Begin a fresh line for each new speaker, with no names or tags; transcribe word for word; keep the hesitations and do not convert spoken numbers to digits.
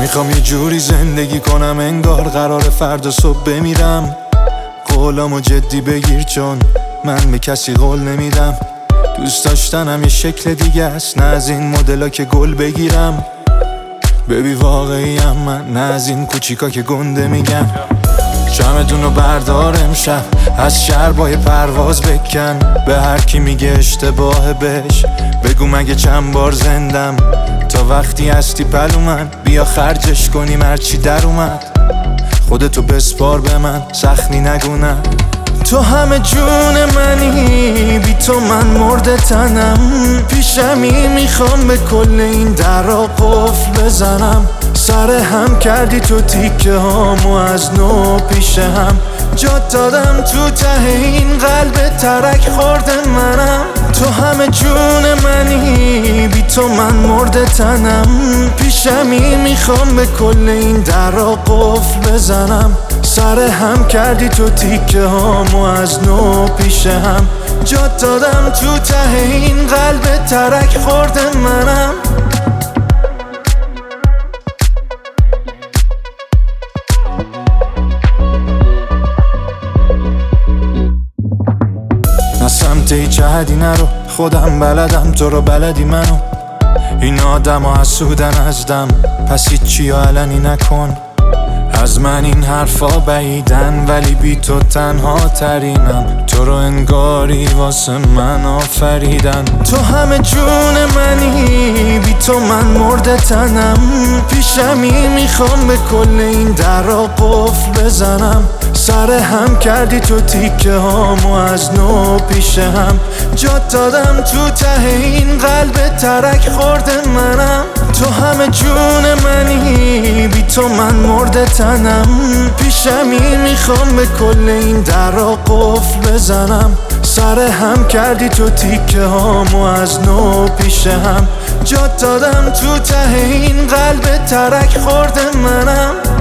میخوام یه جوری زندگی کنم انگار قرار فردا صبح بمیرم. قولامو جدی بگیر چون من به کسی قول نمیدم. دوست داشتنم یه شکل دیگه است، نه از این مدلا که گل بگیرم. ببی واقعیم من، نه از این کوچیکا که گنده میگم. شمعدونو بردار امشب، از شهر با یه پرواز بکن. به هر کی میگه اشتباه بهش بگو مگه چند بار زندم. تا وقتی هستی پلو من، بیا خرجش کنیم هرچی در اومد. خودتو بسپار به من، سختی نگونم. تو همه جون منی، بی تو من مرده تنم. پیشمی میخوام به کل این درا قفل بزنم. سر هم کردی تو تیکه هامو از نو پیش هم. جات دادم تو ته این قلب ترک خورده منم. تو همه جون منی، بی تو من مرده تنم. پیشمی میخوام به کل این درا قفل بزنم. سر هم کردی تو تیکه هامو از نو پیش هم. جات دادم تو ته این قلب ترک خورده منم. نه سمت هیچ حدی نرو، خودم بلدم تو رو بلدی منو. این آدم ها حسودن از دم، پس هیچی علنی نکن. از من این حرفا بعیدن ولی بی تو تنها ترینم. تو رو انگاری واسه من آفریدن. تو همه جون منی، بی تو من مرده تنم. پیشمی میخوام به کل این درا قفل بزنم. سر هم کردی تو تیکه هامو از نو پیش هم. جات دادم تو ته این قلب ترک خورده منم. تو همه جون منی، بی تو من مرده تنم. پیشمی میخوام به کل این درا قفل بزنم. سر هم کردی تو تیکه هامو از نو پیش هم. جات دادم تو ته این قلب ترک خورده منم.